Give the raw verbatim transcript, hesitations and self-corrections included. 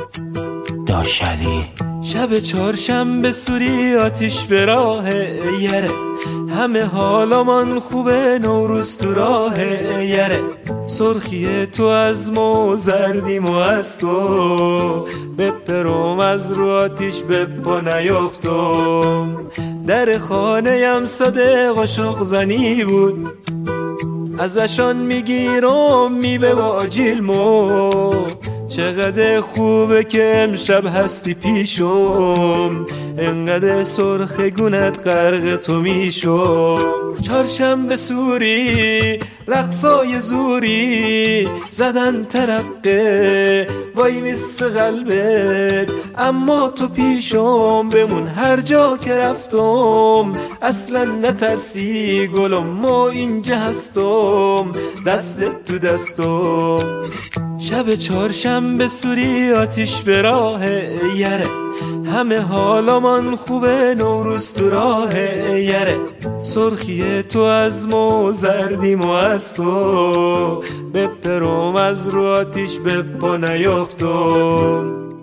داشلی شب چهارشنبه سوری آتیش به راه یره، همه حالامان خوبه نوروز تو راه یره. سرخی تو از ما زردیم و از تو بپرم از رو آتیش به پا نیفتم. در خانه ام صدق و شوق زنی بود، ازشان میگیرم میبه و آجیل مو. چقدر خوبه که امشب هستی پیشم، انقدر سرخ گونت غرق تو میشم. چهارشنبه سوری رقصای زوری زدن ترقه، وای میست قلبت اما تو پیشم بمون هر جا که رفتم. اصلا نترسی گلم ما اینجا هستم، دستت تو دستم. شب چهارشنبه سوری آتیش به راه یره، همه حالامان خوبه نوروز تو راه یره. سرخی تو از ما زردیم و از تو بپرم از رو آتیش به پا نیفتم.